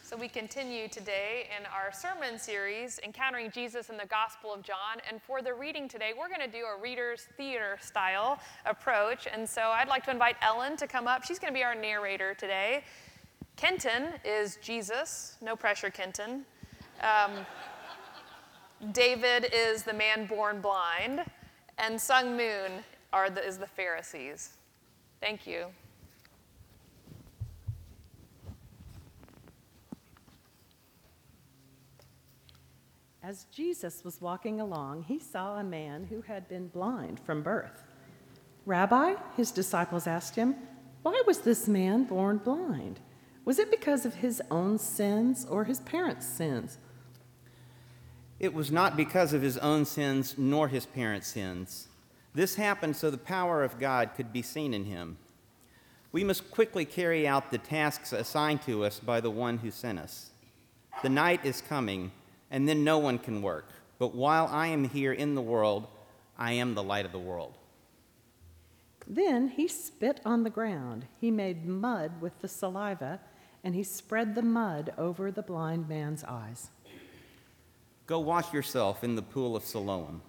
So we continue today in our sermon series, Encountering Jesus in the Gospel of John. And for the reading today, we're going to do a Reader's Theater style approach. And so I'd like to invite Ellen to come up. She's going to be our narrator today. Kenton is Jesus. No pressure, Kenton. David is the man born blind. And Sung Moon is the Pharisees. Thank you. As Jesus was walking along, he saw a man who had been blind from birth. "Rabbi," his disciples asked him, "why was this man born blind? Was it because of his own sins or his parents' sins?" It was not because of his own sins nor his parents' sins. This happened so the power of God could be seen in him. We must quickly carry out the tasks assigned to us by the one who sent us. The night is coming, and then no one can work. But while I am here in the world, I am the light of the world. Then he spit on the ground. He made mud with the saliva, and he spread the mud over the blind man's eyes. Go wash yourself in the pool of Siloam.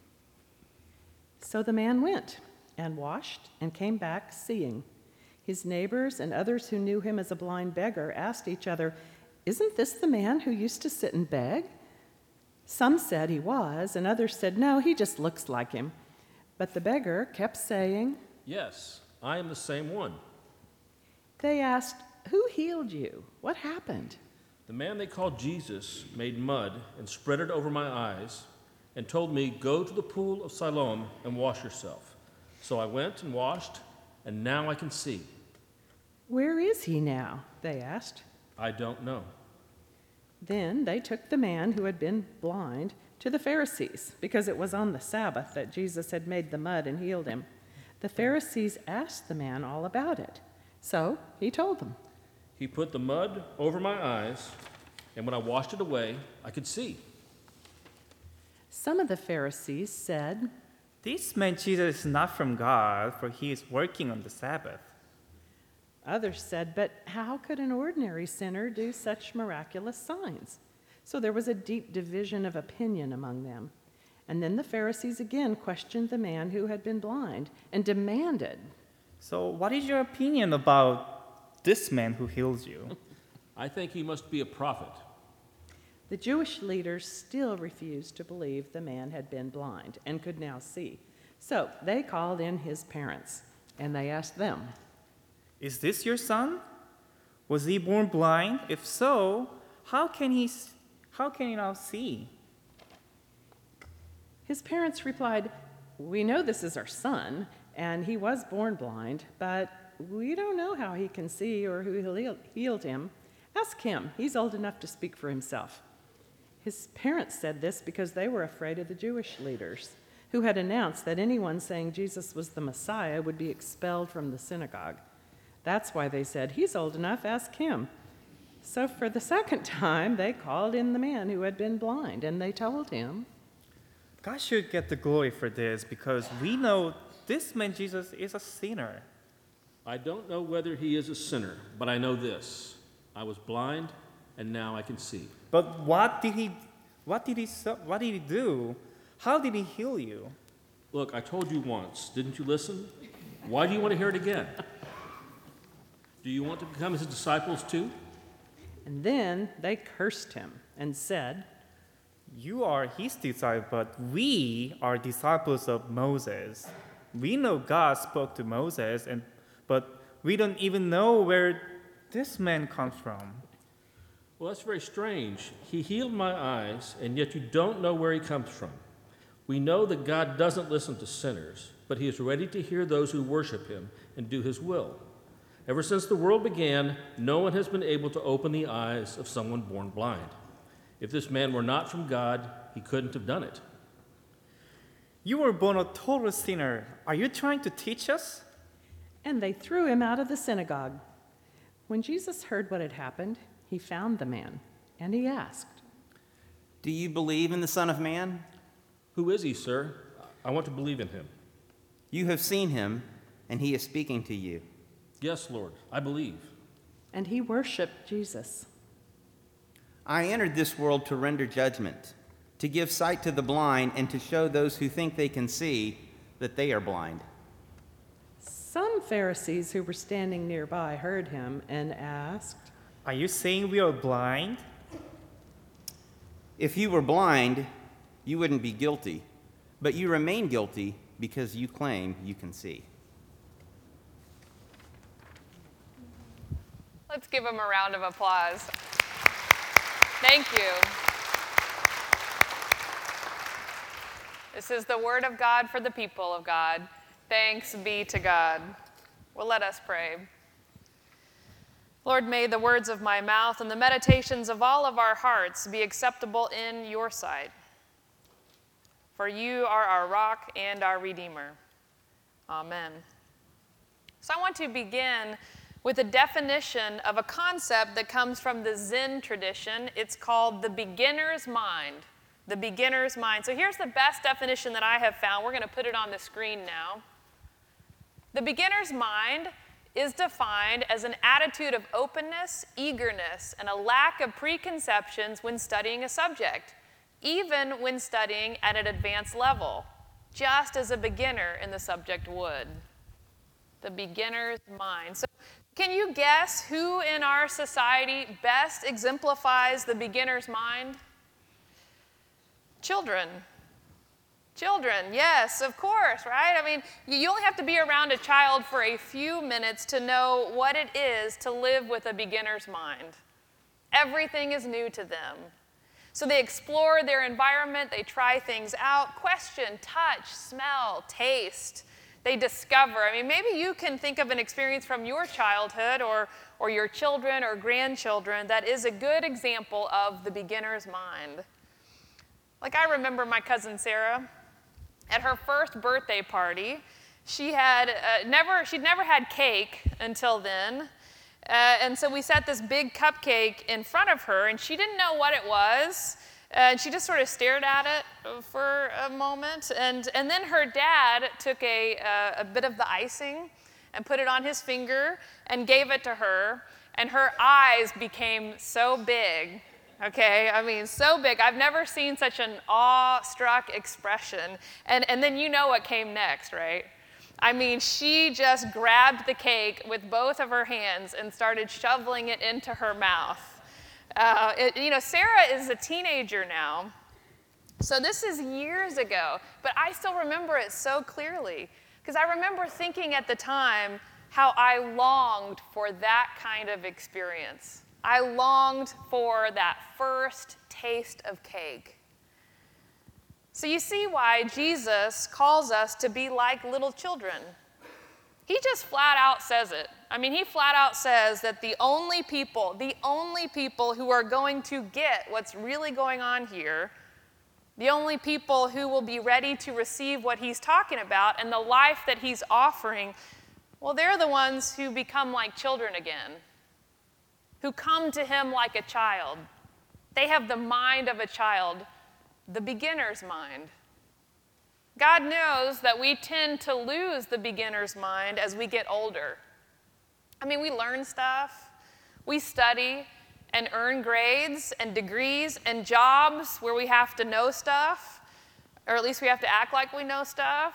So the man went and washed and came back seeing. His neighbors and others who knew him as a blind beggar asked each other, "Isn't this the man who used to sit and beg?" Some said he was, and others said, "No, he just looks like him." But the beggar kept saying, "Yes, I am the same one." They asked, "Who healed you? What happened?" The man they called Jesus made mud and spread it over my eyes and told me, "Go to the pool of Siloam and wash yourself." So I went and washed, and now I can see. "Where is he now?" they asked. I don't know. Then they took the man who had been blind to the Pharisees, because it was on the Sabbath that Jesus had made the mud and healed him. The Pharisees asked the man all about it, so he told them. He put the mud over my eyes, and when I washed it away, I could see. Some of the Pharisees said, "This man Jesus is not from God, for he is working on the Sabbath." Others said, "But how could an ordinary sinner do such miraculous signs?" So there was a deep division of opinion among them. And then the Pharisees again questioned the man who had been blind and demanded, "So what is your opinion about this man who heals you?" I think he must be a prophet. The Jewish leaders still refused to believe the man had been blind and could now see. So they called in his parents, and they asked them, "Is this your son? Was he born blind? If so, how can he now see?" His parents replied, "We know this is our son, and he was born blind, but we don't know how he can see or who healed him. Ask him. He's old enough to speak for himself." His parents said this because they were afraid of the Jewish leaders, who had announced that anyone saying Jesus was the Messiah would be expelled from the synagogue. That's why they said, "He's old enough, ask him." So for the second time, they called in the man who had been blind, and they told him, God should get the glory for this, because we know this man Jesus is a sinner. I don't know whether he is a sinner, but I know this: I was blind, and now I can see. But what did he do? How did he heal you? Look, I told you once. Didn't you listen? Why do you want to hear it again? Do you want to become his disciples too? And then they cursed him and said, You are his disciple, but we are disciples of Moses. We know God spoke to Moses, but we don't even know where this man comes from. Well, that's very strange. He healed my eyes, and yet you don't know where he comes from. We know that God doesn't listen to sinners, but he is ready to hear those who worship him and do his will. Ever since the world began, no one has been able to open the eyes of someone born blind. If this man were not from God, he couldn't have done it. You were born a total sinner. Are you trying to teach us? And they threw him out of the synagogue. When Jesus heard what had happened, he found the man, and he asked, Do you believe in the Son of Man? Who is he, sir? I want to believe in him. You have seen him, and he is speaking to you. Yes, Lord, I believe. And he worshiped Jesus. I entered this world to render judgment, to give sight to the blind, and to show those who think they can see that they are blind." Some Pharisees who were standing nearby heard him and asked, Are you saying we are blind? If you were blind, you wouldn't be guilty, but you remain guilty because you claim you can see. Let's give him a round of applause. Thank you. This is the word of God for the people of God. Thanks be to God. Well, let us pray. Lord, may the words of my mouth and the meditations of all of our hearts be acceptable in your sight. For you are our rock and our Redeemer. Amen. So I want to begin with a definition of a concept that comes from the Zen tradition. It's called the beginner's mind. The beginner's mind. So here's the best definition that I have found. We're going to put it on the screen now. The beginner's mind is defined as an attitude of openness, eagerness, and a lack of preconceptions when studying a subject, even when studying at an advanced level, just as a beginner in the subject would. The beginner's mind. So can you guess who in our society best exemplifies the beginner's mind? Children. Children, yes, of course, right? I mean, you only have to be around a child for a few minutes to know what it is to live with a beginner's mind. Everything is new to them. So they explore their environment, they try things out, question, touch, smell, taste. They discover. I mean, maybe you can think of an experience from your childhood or your children or grandchildren that is a good example of the beginner's mind. Like I remember my cousin Sarah. At her first birthday party, she'd never had cake until then. And so we set this big cupcake in front of her, and she didn't know what it was. And she just sort of stared at it for a moment. And then her dad took a bit of the icing and put it on his finger and gave it to her. And her eyes became so big. Okay, I mean, so big. I've never seen such an awe-struck expression. And then you know what came next, right? I mean, she just grabbed the cake with both of her hands and started shoveling it into her mouth. Sarah is a teenager now. So this is years ago, but I still remember it so clearly. Because I remember thinking at the time how I longed for that kind of experience. I longed for that first taste of cake. So you see why Jesus calls us to be like little children. He just flat out says it. I mean, he flat out says that the only people who are going to get what's really going on here, the only people who will be ready to receive what he's talking about and the life that he's offering, well, they're the ones who become like children again, who come to him like a child. They have the mind of a child, the beginner's mind. God knows that we tend to lose the beginner's mind as we get older. I mean, we learn stuff, we study and earn grades and degrees and jobs where we have to know stuff, or at least we have to act like we know stuff,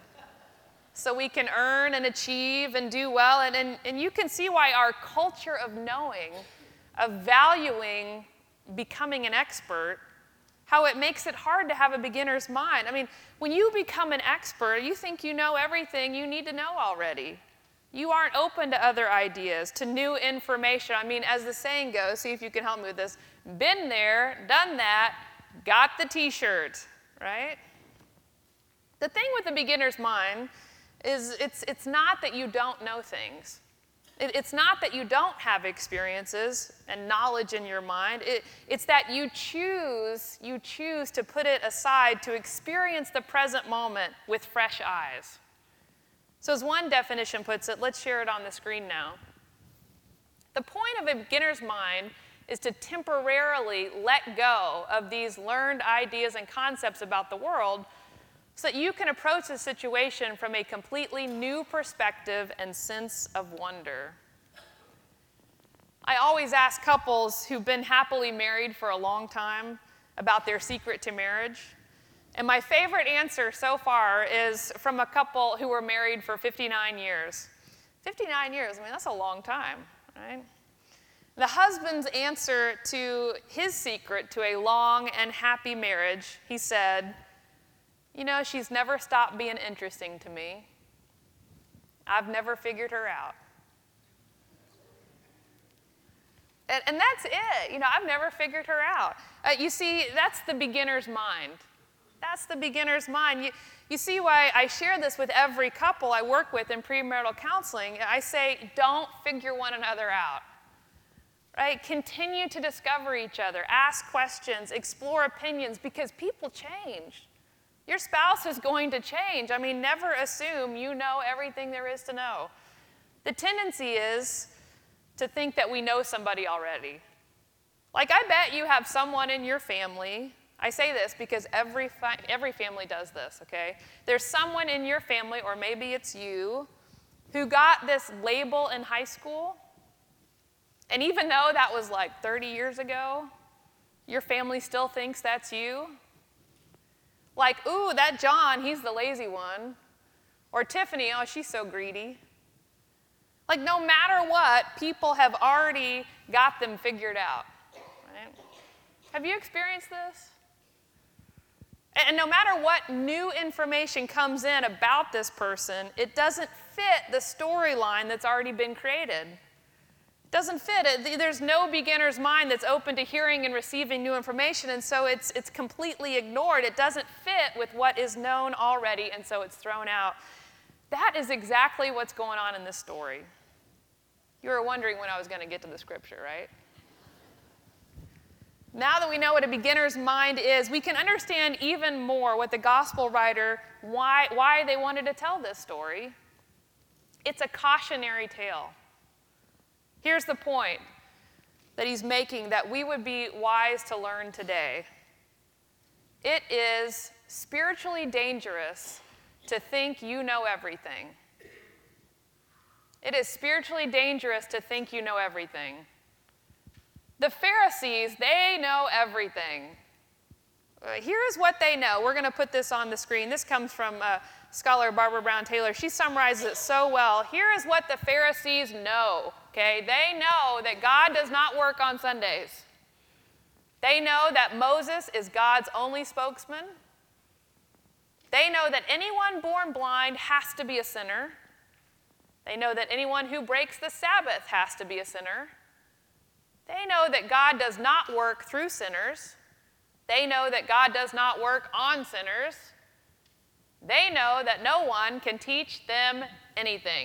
so we can earn and achieve and do well. And you can see why our culture of knowing, of valuing becoming an expert, how it makes it hard to have a beginner's mind. I mean, when you become an expert, you think you know everything you need to know already. You aren't open to other ideas, to new information. I mean, as the saying goes, see if you can help me with this, been there, done that, got the t-shirt, right? The thing with the beginner's mind is it's not that you don't know things. It's not that you don't have experiences and knowledge in your mind. It's that you choose to put it aside to experience the present moment with fresh eyes. So as one definition puts it, let's share it on the screen now. The point of a beginner's mind is to temporarily let go of these learned ideas and concepts about the world so that you can approach the situation from a completely new perspective and sense of wonder. I always ask couples who've been happily married for a long time about their secret to marriage. And my favorite answer so far is from a couple who were married for 59 years. 59 years, I mean, that's a long time, right? The husband's answer to his secret to a long and happy marriage, he said, "You know, she's never stopped being interesting to me. I've never figured her out." And that's it. You know, I've never figured her out. You see, that's the beginner's mind. That's the beginner's mind. You see why I share this with every couple I work with in premarital counseling. I say, don't figure one another out. Right? Continue to discover each other. Ask questions. Explore opinions, because people change. Your spouse is going to change. I mean, never assume you know everything there is to know. The tendency is to think that we know somebody already. Like, I bet you have someone in your family. I say this because every family does this, okay? There's someone in your family, or maybe it's you, who got this label in high school, and even though that was like 30 years ago, your family still thinks that's you. Like, ooh, that John, he's the lazy one. Or Tiffany, oh, she's so greedy. Like, no matter what, people have already got them figured out. Right? Have you experienced this? And no matter what new information comes in about this person, it doesn't fit the storyline that's already been created. It doesn't fit. There's no beginner's mind that's open to hearing and receiving new information, and so it's completely ignored. It doesn't fit with what is known already, and so it's thrown out. That is exactly what's going on in this story. You were wondering when I was going to get to the scripture, right? Now that we know what a beginner's mind is, we can understand even more what the gospel writer, why they wanted to tell this story. It's a cautionary tale. Here's the point that he's making that we would be wise to learn today. It is spiritually dangerous to think you know everything. It is spiritually dangerous to think you know everything. The Pharisees, they know everything. Here is what they know. We're going to put this on the screen. This comes from scholar Barbara Brown Taylor. She summarizes it so well. Here is what the Pharisees know. Okay? They know that God does not work on Sundays. They know that Moses is God's only spokesman. They know that anyone born blind has to be a sinner. They know that anyone who breaks the Sabbath has to be a sinner. They know that God does not work through sinners. They know that God does not work on sinners. They know that no one can teach them anything.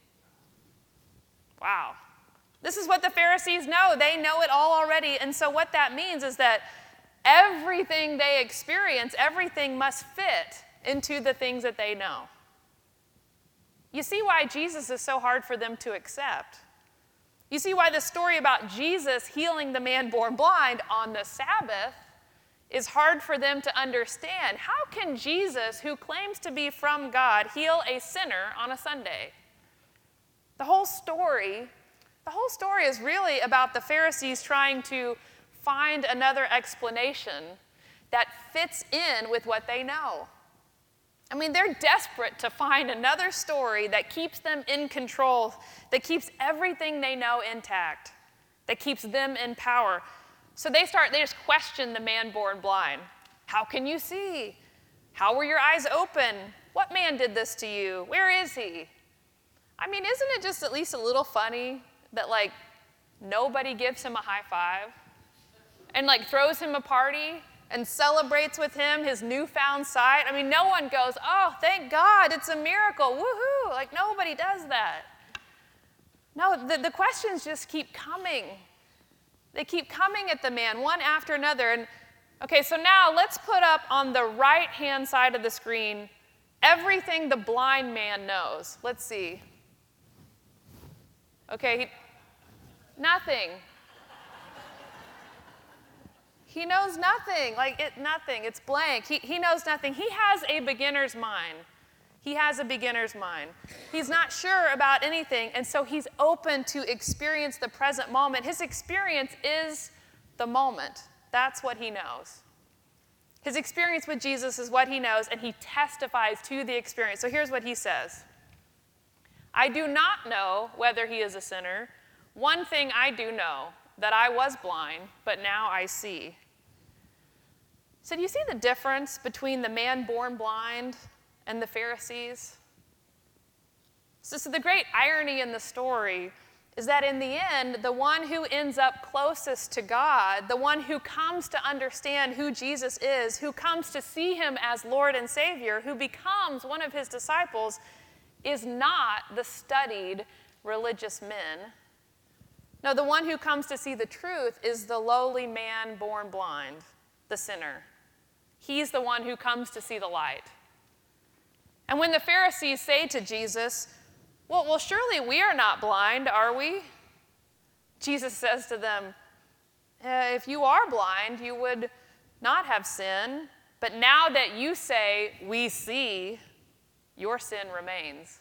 Wow. This is what the Pharisees know. They know it all already. And so what that means is that everything they experience, everything must fit into the things that they know. You see why Jesus is so hard for them to accept. You see why the story about Jesus healing the man born blind on the Sabbath is hard for them to understand. How can Jesus, who claims to be from God, heal a sinner on a Sunday? The whole story is really about the Pharisees trying to find another explanation that fits in with what they know. I mean, they're desperate to find another story that keeps them in control, that keeps everything they know intact, that keeps them in power. So they just question the man born blind. How can you see? How were your eyes open? What man did this to you? Where is he? I mean, isn't it just at least a little funny that, like, nobody gives him a high five and, like, throws him a party and celebrates with him his newfound sight? I mean, no one goes, oh, thank God, it's a miracle, woohoo. Like, nobody does that. No, the questions just keep coming. They keep coming at the man, one after another. And okay, so now let's put up on the right-hand side of the screen everything the blind man knows. Let's see. Okay, nothing. He knows nothing, nothing. It's blank. He knows nothing. He has a beginner's mind. He has a beginner's mind. He's not sure about anything, and so he's open to experience the present moment. His experience is the moment. That's what he knows. His experience with Jesus is what he knows, and he testifies to the experience. So here's what he says. I do not know whether he is a sinner. One thing I do know, that I was blind, but now I see. So do you see the difference between the man born blind and the Pharisees? So the great irony in the story is that in the end, the one who ends up closest to God, the one who comes to understand who Jesus is, who comes to see him as Lord and Savior, who becomes one of his disciples, is not the studied religious men. No, the one who comes to see the truth is the lowly man born blind, the sinner. He's the one who comes to see the light. And when the Pharisees say to Jesus, well, surely we are not blind, are we? Jesus says to them, if you are blind, you would not have sin. But now that you say, we see, your sin remains.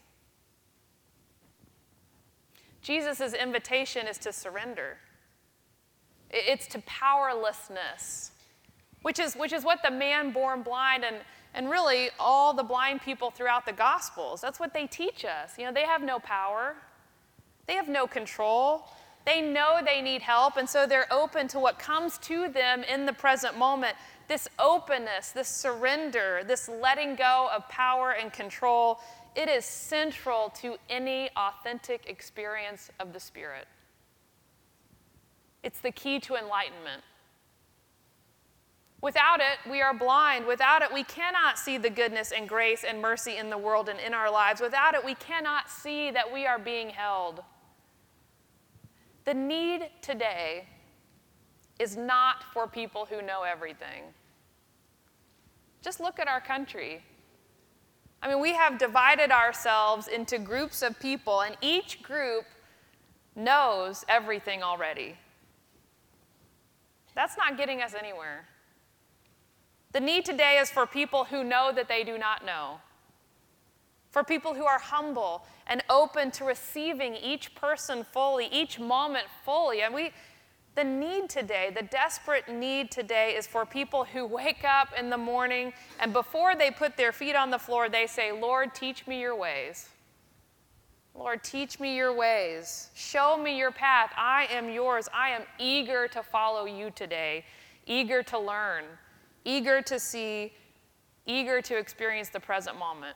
Jesus' invitation is to surrender. It's to powerlessness, which is what the man born blind and really all the blind people throughout the Gospels, that's what they teach us. They have no power. They have no control. They know they need help, and so they're open to what comes to them in the present moment. This openness, this surrender, this letting go of power and control, it is central to any authentic experience of the Spirit. It's the key to enlightenment. Without it, we are blind. Without it, we cannot see the goodness and grace and mercy in the world and in our lives. Without it, we cannot see that we are being held. The need today is not for people who know everything. Just look at our country. We have divided ourselves into groups of people, and each group knows everything already. That's not getting us anywhere. The need today is for people who know that they do not know, for people who are humble and open to receiving each person fully, each moment fully. And the need today, the desperate need today is for people who wake up in the morning and before they put their feet on the floor, they say, Lord, teach me your ways. Lord, teach me your ways. Show me your path. I am yours. I am eager to follow you today, eager to learn, eager to see, eager to experience the present moment.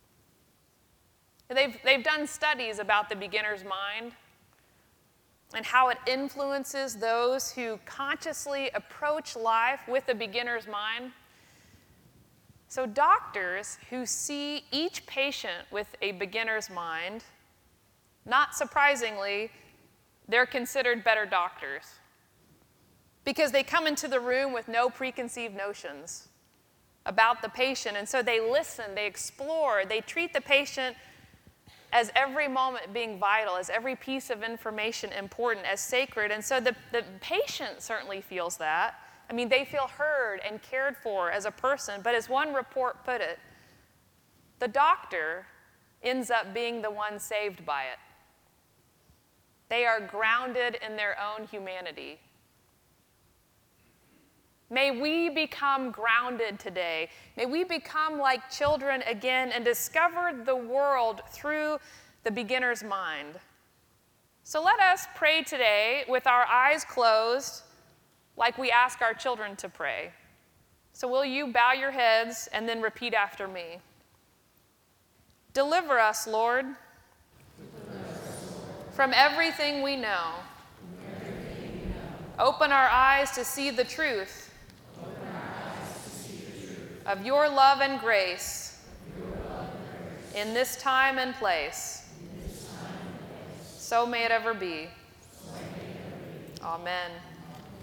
They've done studies about the beginner's mind and how it influences those who consciously approach life with a beginner's mind. So doctors who see each patient with a beginner's mind, not surprisingly, they're considered better doctors because they come into the room with no preconceived notions about the patient. And so they listen, they explore, they treat the patient as every moment being vital, as every piece of information important, as sacred. And so the patient certainly feels that. They feel heard and cared for as a person. But as one report put it, the doctor ends up being the one saved by it. They are grounded in their own humanity. May we become grounded today. May we become like children again and discover the world through the beginner's mind. So let us pray today with our eyes closed, like we ask our children to pray. So will you bow your heads and then repeat after me? Deliver us, Lord, from everything we know. Open our eyes to see the truth of your love and grace in this time and place. So may it ever be. Amen.